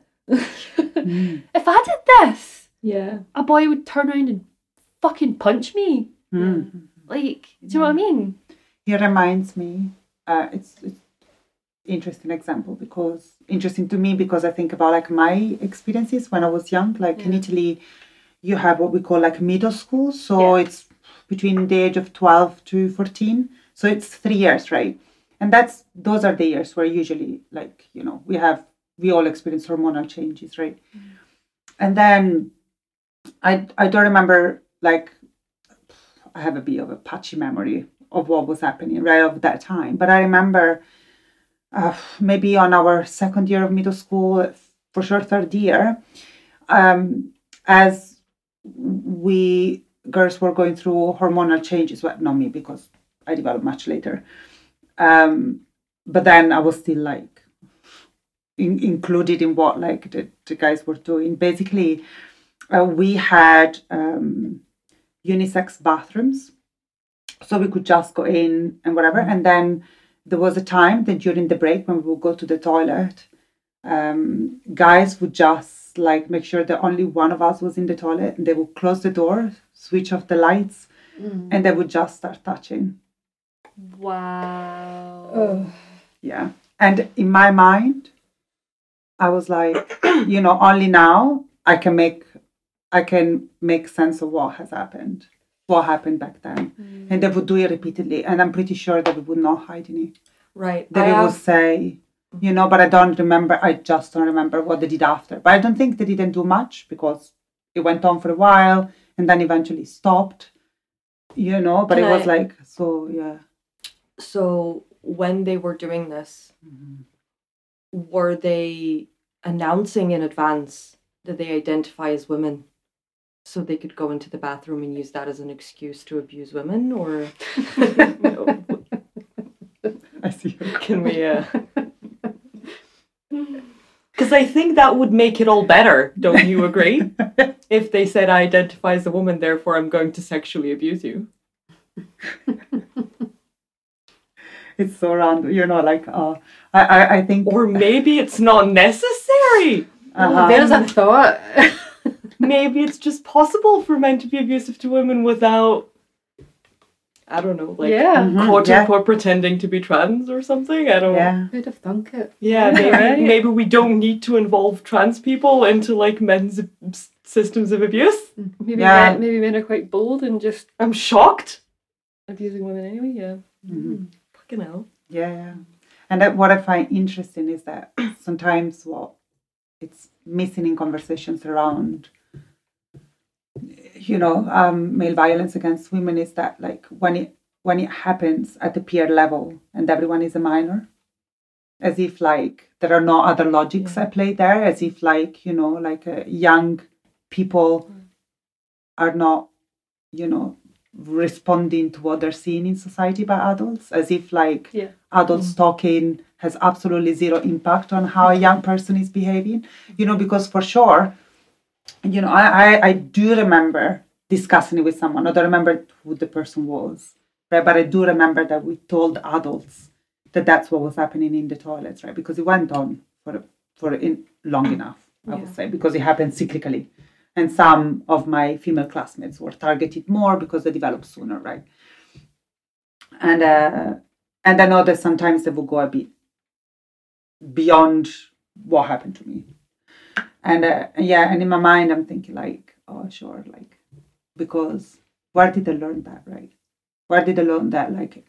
If I did this, a boy would turn around and fucking punch me. Like, do you know what I mean? It reminds me, it's interesting example, because interesting to me, because I think about like my experiences when I was young. Like in Italy, you have what we call like middle school, so it's between the age of 12 to 14, so it's 3 years, right? And those are the years where usually, like, you know, we all experience hormonal changes, right? And then I don't remember, like, I have a bit of a patchy memory of what was happening right of that time, but I remember maybe on our second year of middle school, for sure third year, as we girls were going through hormonal changes. Well, not me, because I developed much later. But then I was still like included in what like the guys were doing. Basically, we had unisex bathrooms, so we could just go in and whatever. And then there was a time that during the break when we would go to the toilet, guys would just like make sure that only one of us was in the toilet, and they would close the door, switch off the lights, and they would just start touching. Wow. Yeah. And in my mind, I was like, only now I can make sense of what has happened, what happened back then. And they would do it repeatedly, and I'm pretty sure that we would not hide in it. Right. They would say, but I don't remember. I just don't remember what they did after. But I don't think they didn't do much, because it went on for a while and then eventually stopped, but it was like, so, yeah. So when they were doing this, were they announcing in advance that they identify as women so they could go into the bathroom and use that as an excuse to abuse women? Or I see. Can we because I think that would make it all better, don't you agree? If they said, I identify as a woman, therefore I'm going to sexually abuse you. It's so random, like, I think... Or maybe it's not necessary. There's a thought. Maybe it's just possible for men to be abusive to women without, I don't know, like, quote-unquote pretending to be trans or something. I don't know. Who'd have thunk it? Yeah, maybe we don't need to involve trans people into, like, men's systems of abuse. Maybe men are quite bold and just... I'm shocked. Abusing women anyway, yeah. Fucking hell. Yeah. And what I find interesting is that sometimes what it's missing in conversations around, male violence against women is that, like, when it happens at the peer level and everyone is a minor, as if like there are no other logics at play there, as if like, young people are not, responding to what they're seeing in society by adults, as if like adults talking has absolutely zero impact on how a young person is behaving, because for sure, I do remember discussing it with someone. I don't remember who the person was, right? But I do remember that we told adults that that's what was happening in the toilets, right? Because it went on for long enough, I would say, because it happened cyclically. And some of my female classmates were targeted more because they developed sooner, right? And I know that sometimes they will go a bit beyond what happened to me. And and in my mind, I'm thinking like, oh, sure, like, because where did I learn that, right? Where did I learn that, like,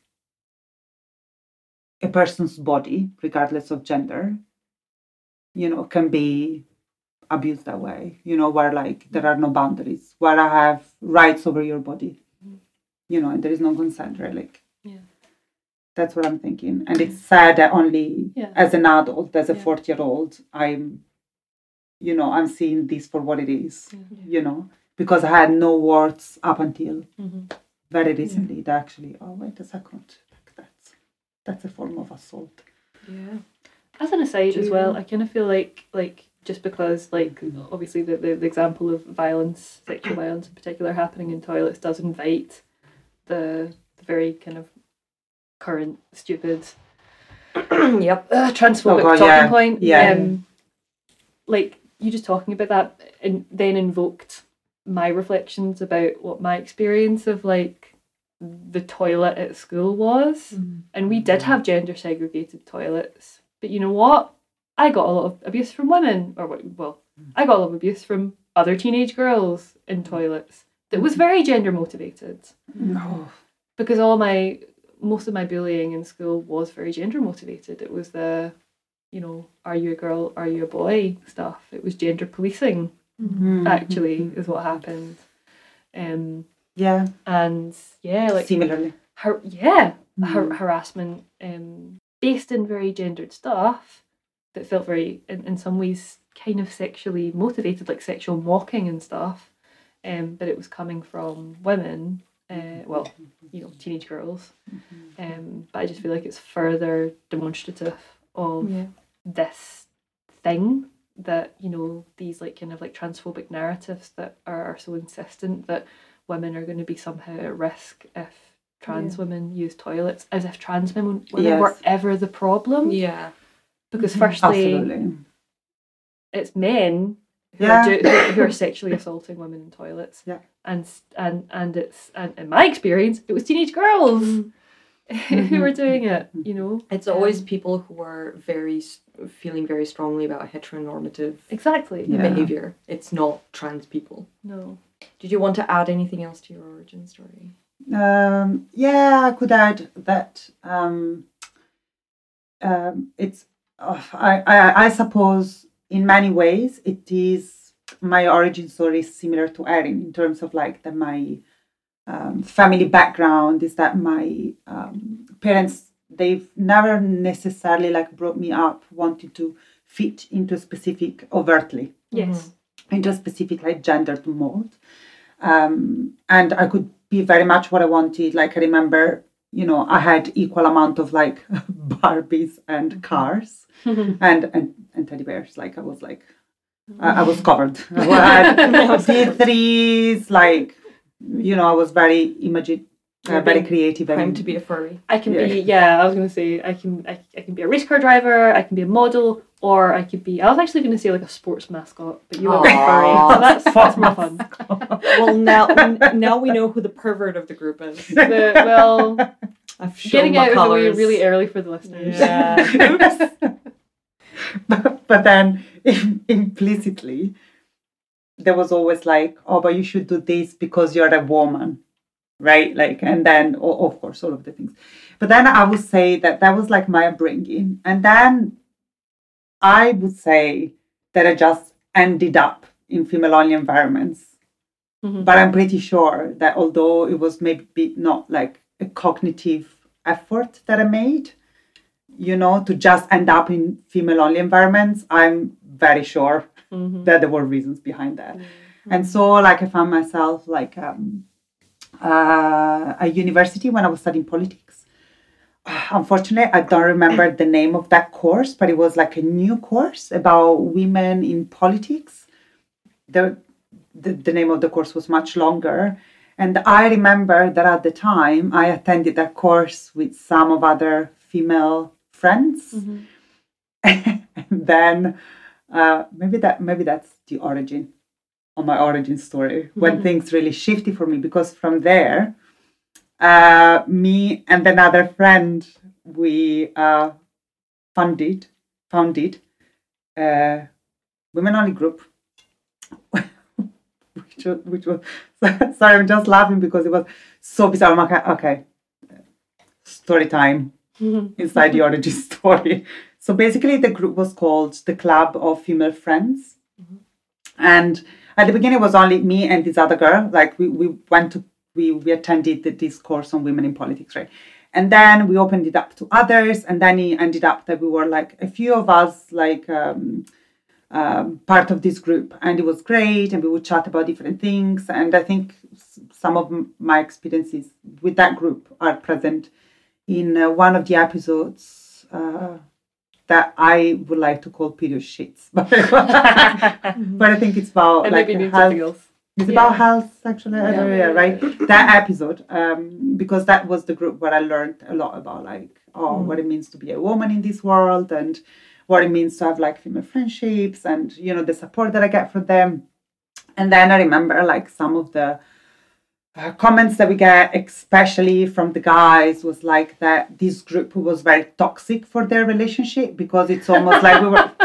a person's body, regardless of gender, can be abused that way, where like there are no boundaries, where I have rights over your body, and there is no consent, right? Like, that's what I'm thinking. And it's sad that only as an adult, as a 40-year-old, I'm seeing this for what it is, because I had no words up until very recently. That actually, oh, wait a second, that's a form of assault. Yeah. As an aside as well, I kind of feel like just because, like, obviously the example of violence, sexual violence in particular, happening in toilets does invite the very kind of current, stupid, transphobic talking point. Yeah. Like, you just talking about that and then invoked my reflections about what my experience of, like, the toilet at school was. And we did have gender segregated toilets. But you know what? I got a lot of abuse from women, I got a lot of abuse from other teenage girls in toilets that was very gender motivated. No. Because most of my bullying in school was very gender motivated. It was the, are you a girl, are you a boy stuff. It was gender policing, actually, is what happened. And similarly. Harassment based in very gendered stuff that felt very, in some ways, kind of sexually motivated, like sexual mocking and stuff, but it was coming from women, teenage girls. But I just feel like it's further demonstrative of this thing that, these like kind of like transphobic narratives that are so insistent that women are going to be somehow at risk if trans women use toilets, as if trans women were ever the problem. Yeah. Because firstly, Absolutely. it's men who are sexually assaulting women in toilets. Yeah. And it's in my experience, it was teenage girls who were doing it, It's always people who are feeling very strongly about heteronormative behavior. It's not trans people. No. Did you want to add anything else to your origin story? I could add that it's I suppose in many ways it is my origin story is similar to Erin in terms of like that my family background is that my parents, they've never necessarily like brought me up wanting to fit into a specific into a specific like gendered mold, and I could be very much what I wanted. Like I remember, I had equal amount of like Barbies and cars and teddy bears. Like I was like I was covered. I had D3s, like I was very very creative. Time to be a furry. I can be. I was going to say I can be a race car driver. I can be a model, or I could be. I was actually going to say like a sports mascot, but you went with furry, so that's more fun. Well, now we know who the pervert of the group is. I've shown getting my out colours. of the way really early for the listeners. Yeah. but then implicitly there was always like, oh, but you should do this because you're a woman, right? Like, and then of course all of the things. But then I would say that was like my upbringing, and then I would say that I just ended up in female-only environments. But I'm pretty sure that although it was maybe not like a cognitive effort that I made, to just end up in female-only environments, I'm very sure that there were reasons behind that. And so like I found myself like at university when I was studying politics. Unfortunately, I don't remember the name of that course, but it was like a new course about women in politics. The name of the course was much longer. And I remember that at the time I attended that course with some of other female friends. And then maybe that's the origin of my origin story, when things really shifted for me, because from there, me and another friend, we founded a women-only group, which was sorry, I'm just laughing because it was so bizarre. I'm like, okay, story time inside the origin story. So basically the group was called the Club of Female Friends. And at the beginning it was only me and this other girl. Like we attended this course on women in politics, right? And then we opened it up to others, and then it ended up that we were like a few of us like part of this group, and it was great, and we would chat about different things. And I think some of my experiences with that group are present in one of the episodes that I would like to call period shits, but I think it's about like health. It's about health, actually. I don't know, right? That episode, because that was the group where I learned a lot about like what it means to be a woman in this world, and what it means to have like female friendships, and the support that I get from them. And then I remember like some of the comments that we get, especially from the guys, was like that this group was very toxic for their relationship, because it's almost like we were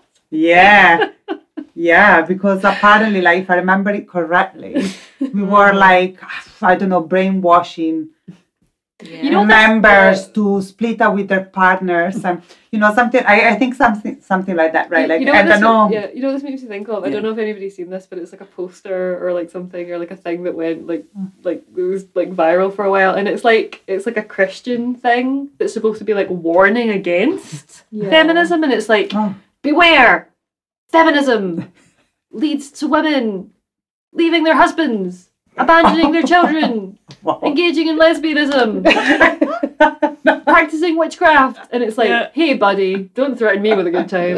because apparently, like if I remember it correctly, we were like, I don't know, brainwashing members to split up with their partners, and something. I think something like that, right? Like I don't know. Yeah, this makes me think of. I don't know if anybody's seen this, but it's like a poster or like something, or like a thing that went like it was like viral for a while, and it's like a Christian thing that's supposed to be like warning against feminism, and it's like beware, feminism leads to women leaving their husbands, abandoning their children, engaging in lesbianism, practicing witchcraft, and it's like, hey buddy, don't threaten me with a good time.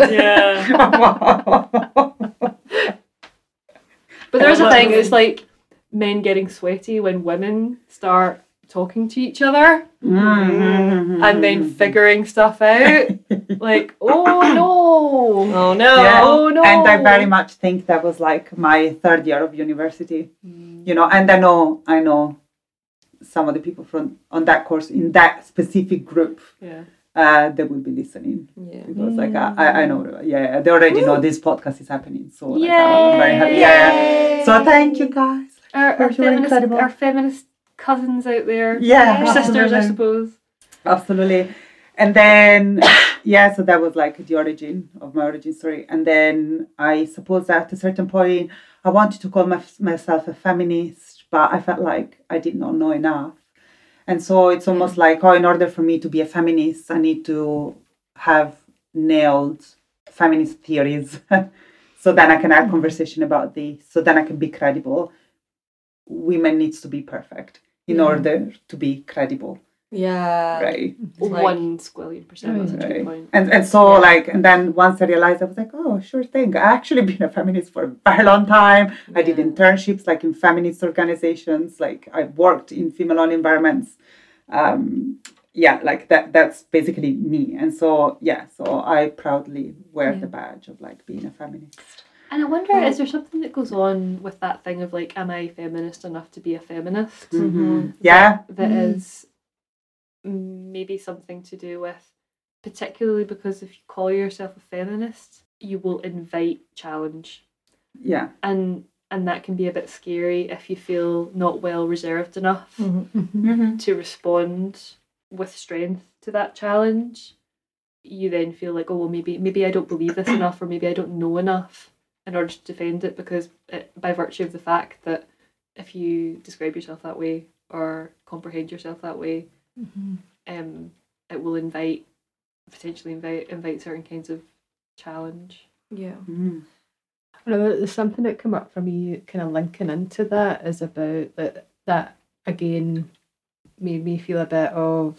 But there's a thing, it's like men getting sweaty when women start talking to each other and then figuring stuff out. Like, oh no. And I very much think that was like my third year of university, you know, and I know some of the people from on that course in that specific group, they will be listening. Because like I know, they already know this podcast is happening, so like, I'm very happy. So thank you guys. Our feminist cousins out there, sisters, I suppose. Absolutely. And then so that was like the origin of my origin story. And then I suppose at a certain point I wanted to call myself a feminist, but I felt like I did not know enough. And so it's almost like, in order for me to be a feminist, I need to have nailed feminist theories. So then I can have conversation about this. So then I can be credible. Women needs to be perfect in order to be credible. Yeah. Right. Like, 1 squillion %. That's a good point. And so like, and then once I realized, I was like, oh, sure thing. I actually been a feminist for a very long time. I did internships like in feminist organizations. Like I worked in female-owned environments. Like that's basically me. And so, so I proudly wear the badge of like being a feminist. And I wonder, is there something that goes on with that thing of like, am I feminist enough to be a feminist? That is maybe something to do with, particularly because if you call yourself a feminist, you will invite challenge. Yeah. And that can be a bit scary if you feel not well reserved enough to respond with strength to that challenge. You then feel like, oh, well, maybe I don't believe this enough, or maybe I don't know enough in order to defend it, because by virtue of the fact that if you describe yourself that way or comprehend yourself that way, it will potentially invite certain kinds of challenge. Yeah. There's something that came up for me kind of linking into that is about that again made me feel a bit of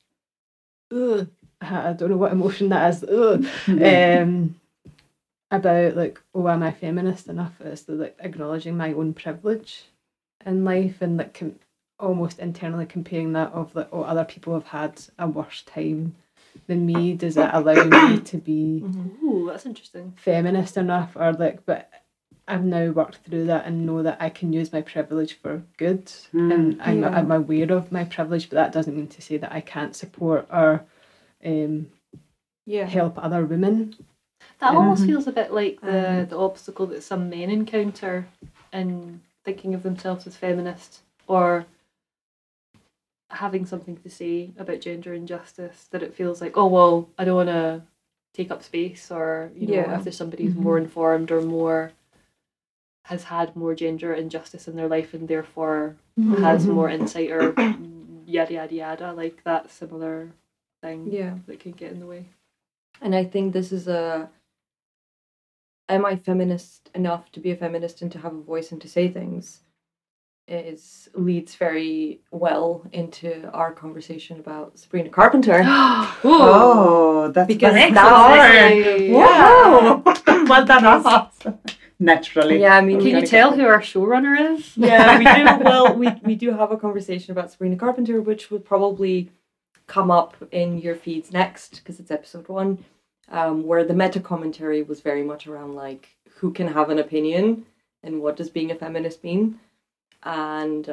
I don't know what emotion that is. About like, am I feminist enough? It's like acknowledging my own privilege in life and like almost internally comparing that of like, other people have had a worse time than me. Does it allow me to be that's interesting, feminist enough? Or like, but I've now worked through that and know that I can use my privilege for good, and I'm aware of my privilege, but that doesn't mean to say that I can't support or help other women. That almost feels a bit like the obstacle that some men encounter in thinking of themselves as feminist or having something to say about gender injustice, that it feels like, oh, well, I don't want to take up space, or, you know, if there's somebody who's more informed or has had more gender injustice in their life and therefore has more insight or yada, yada, yada, like that similar thing that can get in the way. And I think this is am I feminist enough to be a feminist and to have a voice and to say things? Leads very well into our conversation about Sabrina Carpenter. That's because now well done us. Naturally. Yeah, I mean, can you tell who our showrunner is? Yeah, we do. Well, we do have a conversation about Sabrina Carpenter, which will probably come up in your feeds next because it's episode 1, where the meta commentary was very much around like who can have an opinion and what does being a feminist mean. And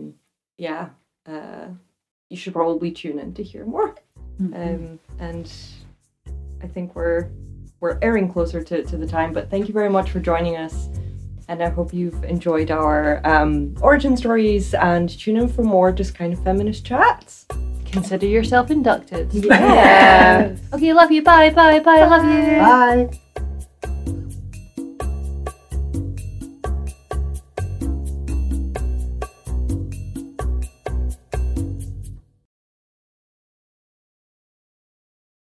you should probably tune in to hear more. And I think we're airing closer to the time, but thank you very much for joining us, and I hope you've enjoyed our origin stories, and tune in for more just kind of feminist chats. Consider yourself inducted. Yeah. Okay, love you. Bye. Love you. Bye.